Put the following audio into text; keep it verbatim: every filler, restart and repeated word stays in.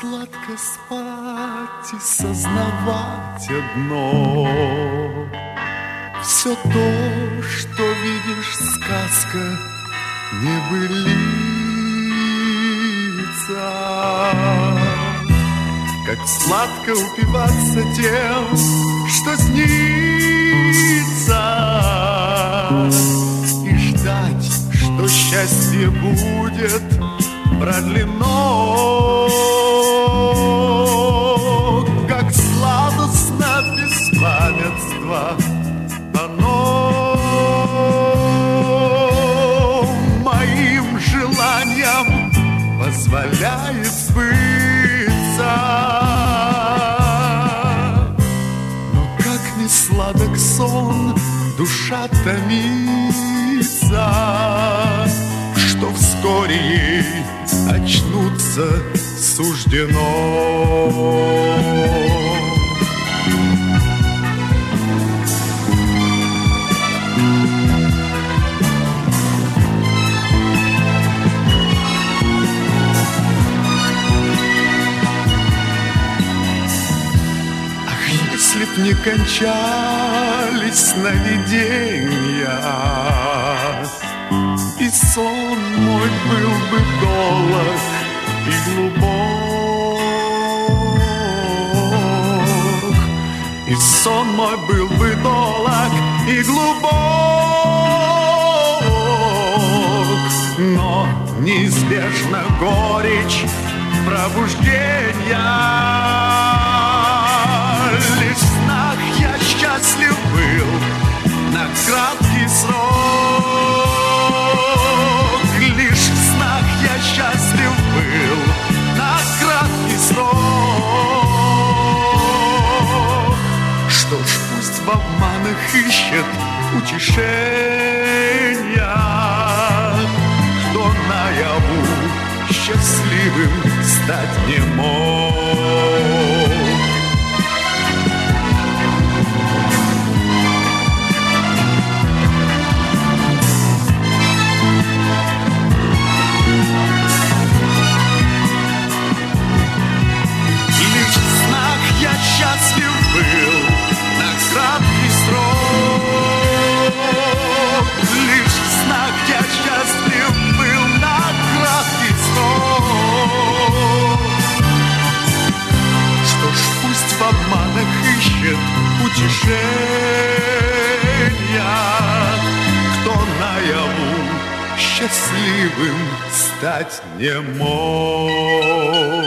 сладко спать и сознавать одно: все то, что видишь, сказка, не былица. Как сладко упиваться тем, что снится, и ждать, что счастье будет продлено. Как сладостно беспамятство оно моим желаниям позволяет сбыться. Но как не сладок сон, душа томится, что вскоре ей очнуться суждено. Ах, если б не кончались сновидения, и сон мой был бы долг и глубок, и сон мой был бы долг и глубок, но неизбежна горечь пробуждения. Лишь в снах я счастлив был на краткий срок, лишь в снах я счастлив был на краткий срок. Что ж, пусть в обманах ищет утешения, кто наяву счастливым стать не мог. Я счастлив был на краткий срок, лишь в снах я счастлив был на краткий срок. Что ж, пусть в обманах ищет утешения, кто наяву счастливым стать не мог.